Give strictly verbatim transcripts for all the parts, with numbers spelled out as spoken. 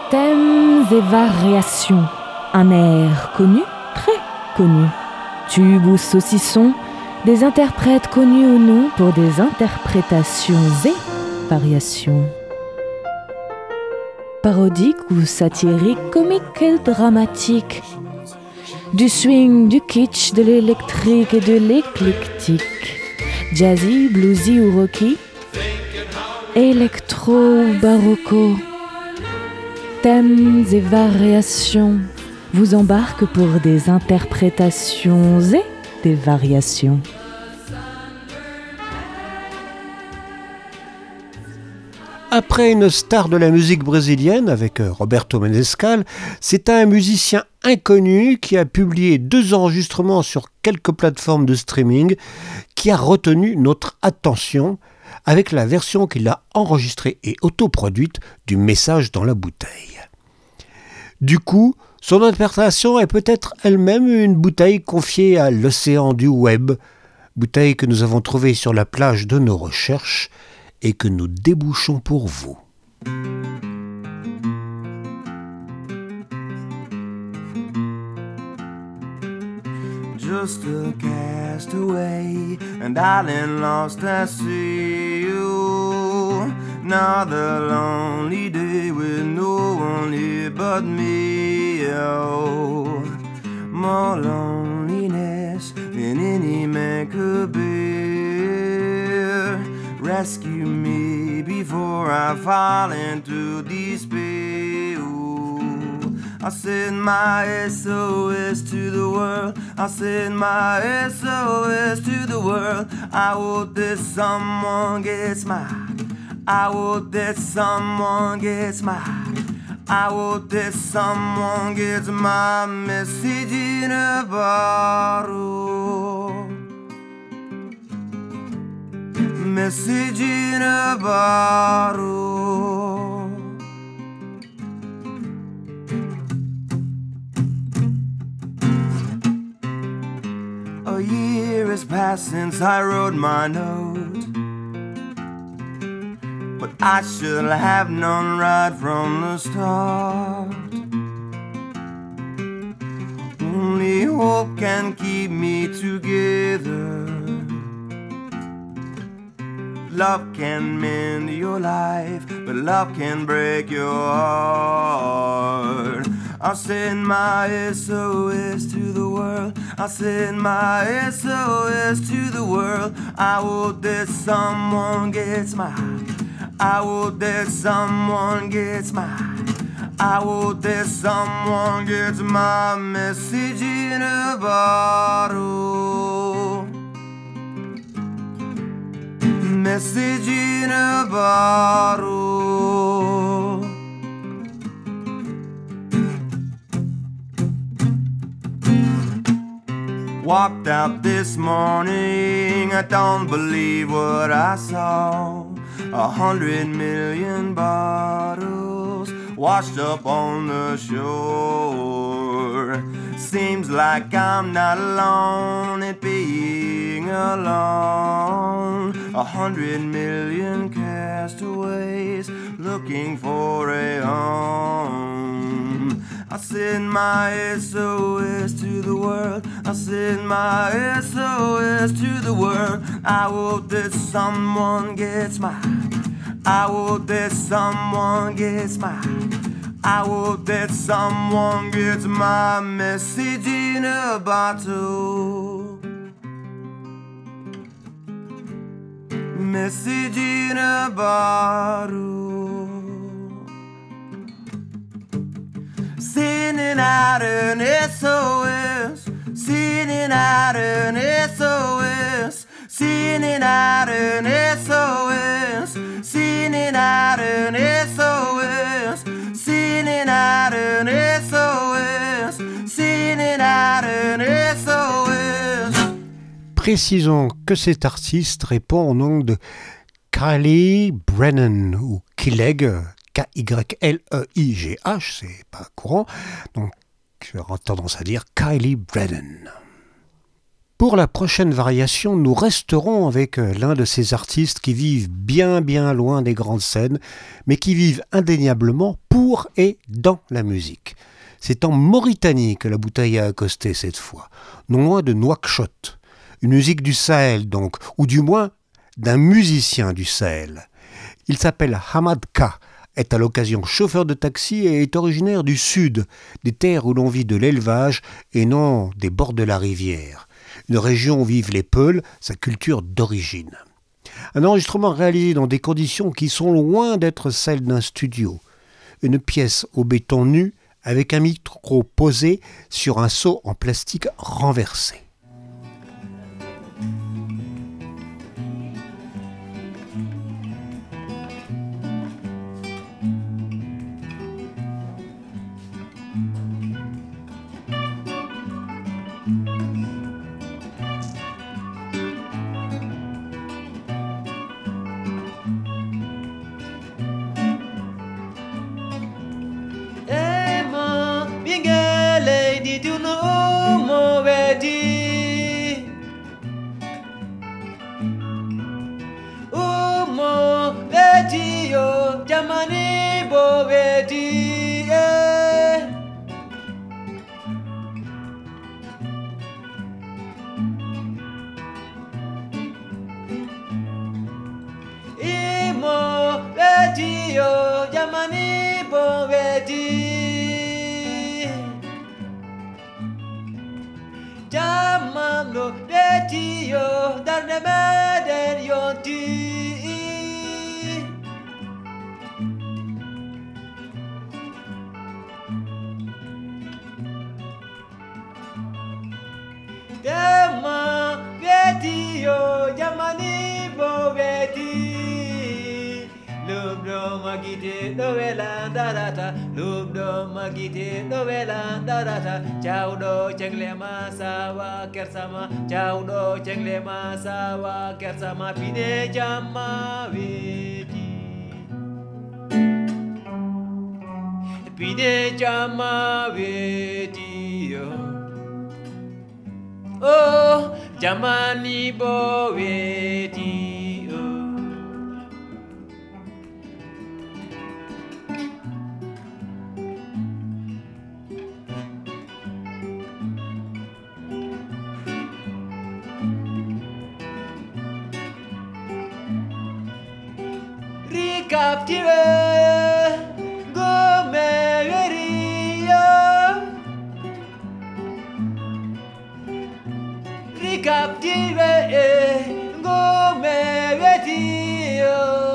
Thèmes et variations. Un air connu, très connu. Tube ou saucisson, des interprètes connus ou non pour des interprétations et variations. Parodique ou satirique, comique et dramatique. Du swing, du kitsch, de l'électrique et de l'éclectique. Jazzy, bluesy ou rocky. Électro ou barocco. Thèmes et variations vous embarquent pour des interprétations et des variations. Après une star de la musique brésilienne avec Roberto Menescal, c'est un musicien inconnu qui a publié deux enregistrements sur quelques plateformes de streaming qui a retenu notre attention avec la version qu'il a enregistrée et autoproduite du Message dans la bouteille. Du coup, son interprétation est peut-être elle-même une bouteille confiée à l'océan du web, bouteille que nous avons trouvée sur la plage de nos recherches et que nous débouchons pour vous. Just a castaway, and darling, lost at sea. You, another lonely day with no one here but me. Oh, more loneliness than any man could bear. Rescue me before I fall into despair. Ooh, I send my S O S to the world. I send my S O S to the world. I hope that someone gets mine. I hope that someone gets mine. I hope that someone gets my message in a bottle. Message in a bottle. A year has passed since I wrote my note, but I should have known right from the start. Only hope can keep me together. Love can mend your life, but love can break your heart. I'll send my S O S to the world. I'll send my S O S to the world. I hope that someone gets mine. I hope that someone gets mine. I hope that someone gets my message in a bottle. Message in a bottle. Walked out this morning, I don't believe what I saw. A hundred million bottles washed up on the shore. Seems like I'm not alone in being alone. A hundred million castaways looking for a home. I send my S O S to the world. I send my S O S to the world. I hope that someone gets mine. I hope that someone gets mine. I hope that someone gets my message in a bottle. Message in a bottle. Sending out an S O S. Sending out an S O S. Sending out an S O S. Sending out an S O S. Sending out an S O S. Sending out an S O S. Précisons que cet artiste répond au nom de Kylie Brennan ou Killeg, K Y L E I G H, c'est pas courant, donc j'aurais tendance à dire Kylie Brennan. Pour la prochaine variation, nous resterons avec l'un de ces artistes qui vivent bien bien loin des grandes scènes, mais qui vivent indéniablement pour et dans la musique. C'est en Mauritanie que la bouteille a accosté cette fois, non loin de Nouakchott. Une musique du Sahel donc, ou du moins d'un musicien du Sahel. Il s'appelle Hamad Ka, est à l'occasion chauffeur de taxi et est originaire du sud, des terres où l'on vit de l'élevage et non des bords de la rivière. Une région où vivent les Peuls, sa culture d'origine. Un enregistrement réalisé dans des conditions qui sont loin d'être celles d'un studio. Une pièce au béton nu avec un micro posé sur un seau en plastique renversé. Jaudo cengle masawa kersama Jaudo cengle masawa kersama Pine jama vedi Pine jama vedi Oh jamani bo vedi Captive go meveria Ricaptive go meveria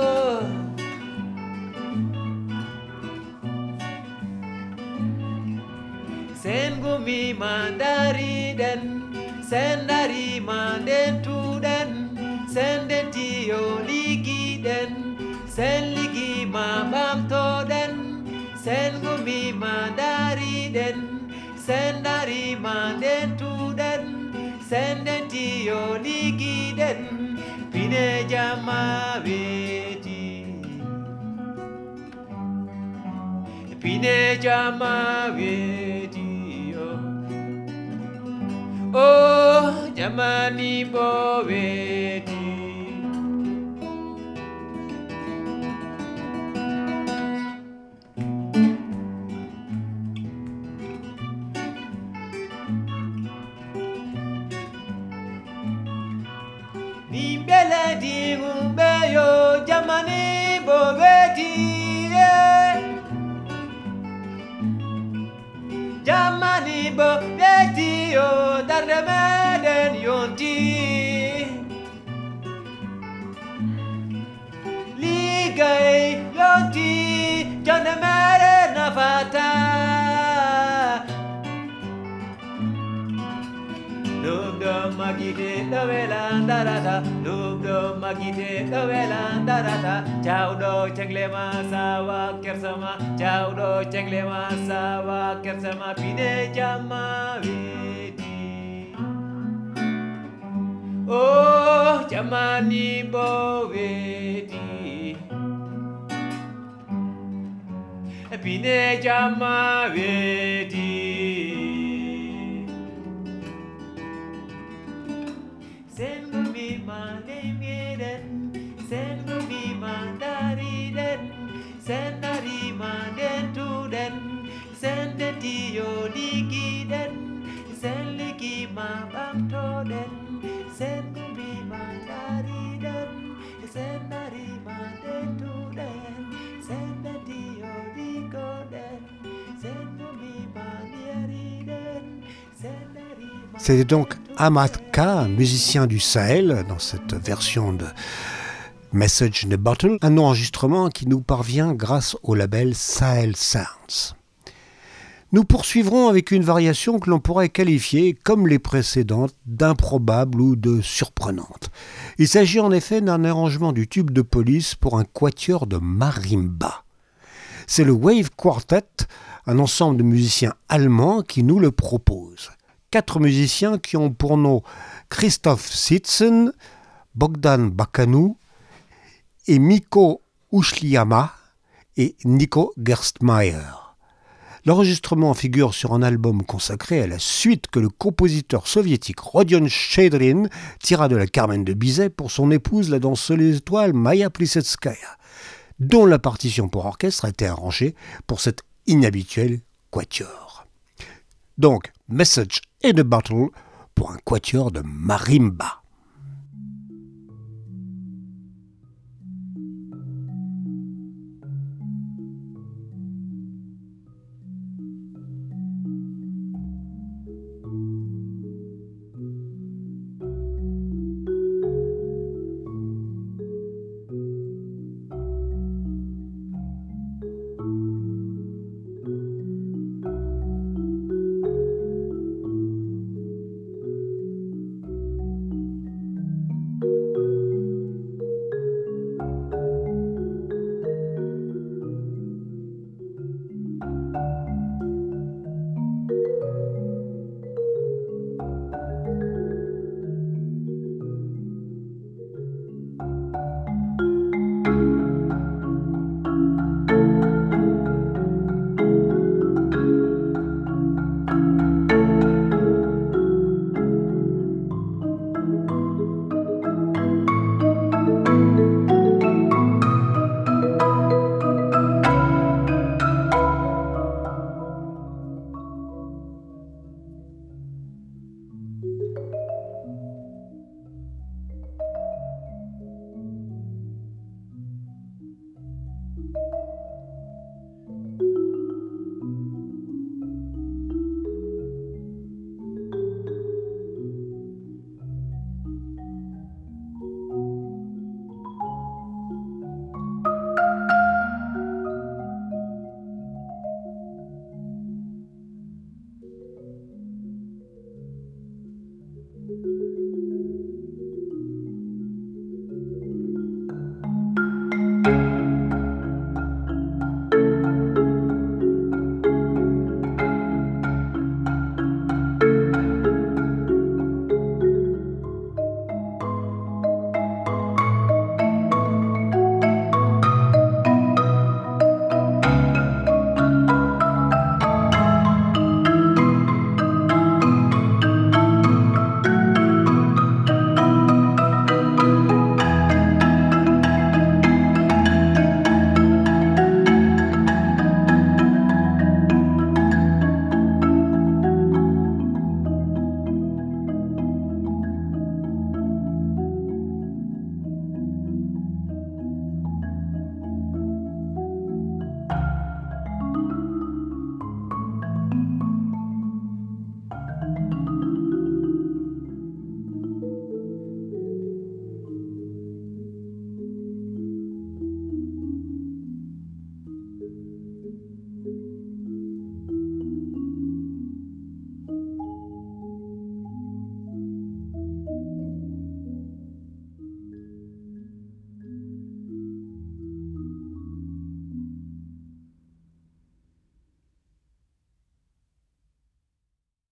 Sengumi mandari den Sendari manden tu den Sendenti oligi den Sen ligi ma bam to den Sen gumi ma dari den Sen dari ma den tu den Sen den ti yo ligi den Pine jama veti Pine jama veti Oh, oh jamani bo veti Di umbeyo jamani boveti Jamani boveti o darde meden yonti Ligay yonti jane mere nafata Dum magite dovela darata Dum dum magite dovela darata Jaudo cengle masawa kersama Jaudo cengle masawa kersama Pine jama vedi Oh jamani bo vedi Pine jama vedi sende tio likiden, sen liki ma bamtoden, sen gumbi ma dariden, sen dari ma detuden, sen tio likoden, sen gumbi ma dariden, sen dari ma. C'était donc Ahmad K, un musicien du Sahel, dans cette version de Message in a Bottle, un enregistrement qui nous parvient grâce au label Sahel Sounds. Nous poursuivrons avec une variation que l'on pourrait qualifier, comme les précédentes, d'improbable ou de surprenante. Il s'agit en effet d'un arrangement du tube de Police pour un quatuor de marimba. C'est le Wave Quartet, un ensemble de musiciens allemands qui nous le propose. Quatre musiciens qui ont pour nom Christoph Sitzen, Bogdan Bakanou, et Mikko Ushliama et Nico Gerstmeier. L'enregistrement figure sur un album consacré à la suite que le compositeur soviétique Rodion Chedrin tira de la Carmen de Bizet pour son épouse, la danseuse étoile Maya Plisetskaya, dont la partition pour orchestre a été arrangée pour cet inhabituel quatuor. Donc, Message in a Bottle pour un quatuor de marimba.